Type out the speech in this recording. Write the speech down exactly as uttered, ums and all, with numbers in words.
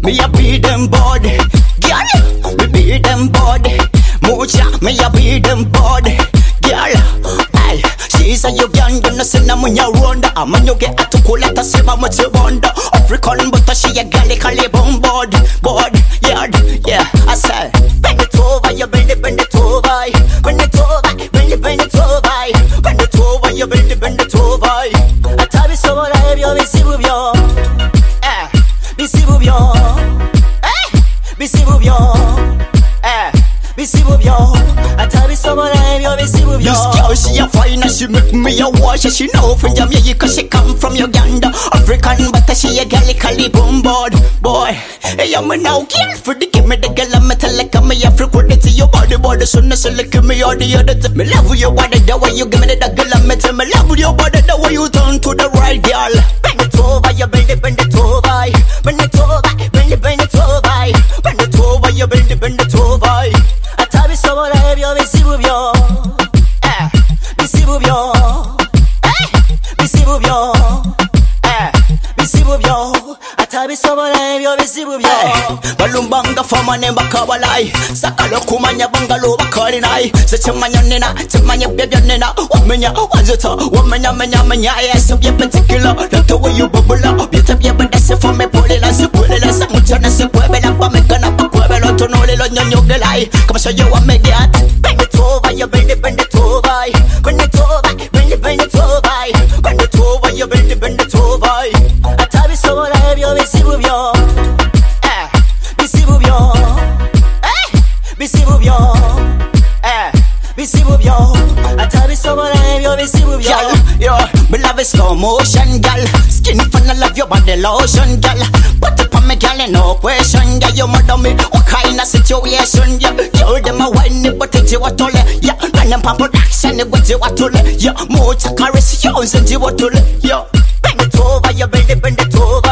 me a beat them body. Girl, me beat them body. Mucha, me a beat them body. Girl, ay, she say you can do nothing na munya ronda. Man you get a to cool let us see how much you wonder. African but she a girl call bomb body, body, yard, yeah. I say, bend it over, you bend it, bend it over, bend it over, bend it, bend it over, bend it over, you bend it, bend it over. I tell you so what I have you see with you, eh? Bisi with you, eh? Bisi with you, eh? Bisi with you. I tell you so what I have you see with you. This girl she a fine and she make me a wash. She know from Jamaica she come from Uganda. African but she a girl call boom board boy. Hey I'm now girl for the give me the girl I'm tell like I'm a freak to your body body so no so like me all the other time. Me love your body the way you give me the girl I'm tell me love your body the way you turn to the right girl. Bend it over, you bend it, bend it over, bend it over, bend it, bend it over, bend it over, you bend it, bend it over. I tell you so what I have you see with you, eh? Bisi with you, eh? Bisi with you, eh? Bisi with you. I tell you so what I have you see with you. Balumbanga for my name bakawalai, sakalo kumanya bangalo bakarinai. Se chemanya nina, chemanya baby nina. Wamenya, wazata, wamenya menya menya. Yes, so be particular. Look the way you bubble up. You tell me but that's for me pulling us, pulling us. Mucha na se puede la pa me gana pa puede lo to no le lo ñoño que lai. Come show you what me get. Bend it over, you bend it, bend it over, bend it over, bend it, bend it over, bend it over, you bend it, bend it over. I tell you so what I have you see with you, eh? Bisi with you, eh? Bisi with you, eh? Bisi with you. I tell you so what I have you see with you. Girl, yo, me love is slow motion, girl. Skin fun, I love your body lotion, girl. Put it on me, girl, no question, girl. You mad on me, what kind of situation, yeah? Yo, them a whine it, but it's you what all, yeah. And them pump production, it was you what all, yeah. More to caress you, and you what all, yeah. Bend it over, you bend it, bend it over,